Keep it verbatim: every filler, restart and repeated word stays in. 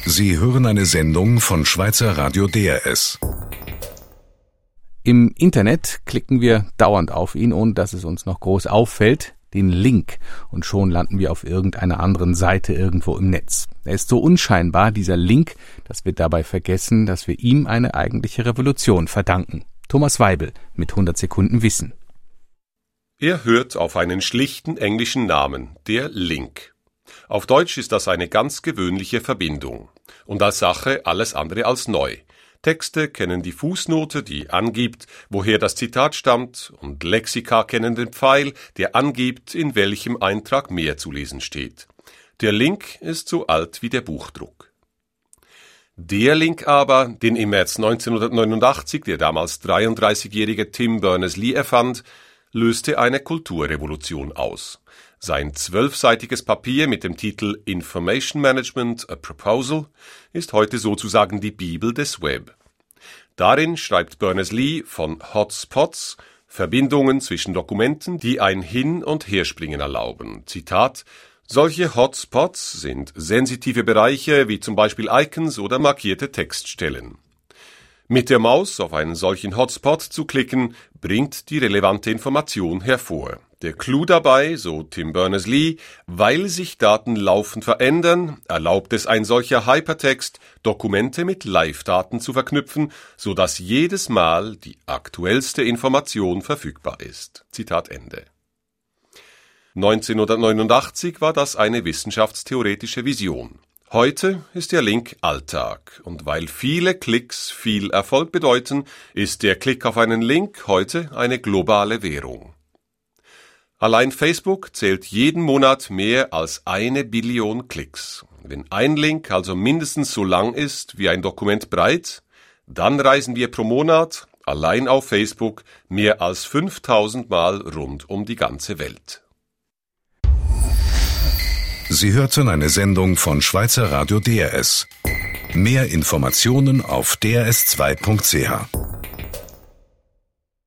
Sie hören eine Sendung von Schweizer Radio D R S. Im Internet klicken wir dauernd auf ihn, ohne dass es uns noch groß auffällt, den Link. Und schon landen wir auf irgendeiner anderen Seite irgendwo im Netz. Er ist so unscheinbar, dieser Link, dass wir dabei vergessen, dass wir ihm eine eigentliche Revolution verdanken. Thomas Weibel mit hundert Sekunden Wissen. Er hört auf einen schlichten englischen Namen, der Link. Auf Deutsch ist das eine ganz gewöhnliche Verbindung und als Sache alles andere als neu. Texte kennen die Fußnote, die angibt, woher das Zitat stammt, und Lexika kennen den Pfeil, der angibt, in welchem Eintrag mehr zu lesen steht. Der Link ist so alt wie der Buchdruck. Der Link aber, den im März neunzehnhundertneunundachtzig der damals dreiunddreißigjährige Tim Berners-Lee erfand, löste eine Kulturrevolution aus. Sein zwölfseitiges Papier mit dem Titel Information Management, a Proposal ist heute sozusagen die Bibel des Web. Darin schreibt Berners-Lee von Hotspots, Verbindungen zwischen Dokumenten, die ein Hin- und Herspringen erlauben. Zitat: Solche Hotspots sind sensitive Bereiche wie zum Beispiel Icons oder markierte Textstellen. Mit der Maus auf einen solchen Hotspot zu klicken, bringt die relevante Information hervor. Der Clou dabei, so Tim Berners-Lee, weil sich Daten laufend verändern, erlaubt es ein solcher Hypertext, Dokumente mit Live-Daten zu verknüpfen, sodass jedes Mal die aktuellste Information verfügbar ist. Zitat Ende. neunzehnhundertneunundachtzig war das eine wissenschaftstheoretische Vision. Heute ist der Link Alltag, und weil viele Klicks viel Erfolg bedeuten, ist der Klick auf einen Link heute eine globale Währung. Allein Facebook zählt jeden Monat mehr als eine Billion Klicks. Wenn ein Link also mindestens so lang ist wie ein Dokument breit, dann reisen wir pro Monat, allein auf Facebook, mehr als fünftausend Mal rund um die ganze Welt. Sie hörten eine Sendung von Schweizer Radio D R S. Mehr Informationen auf d r s zwei punkt c h.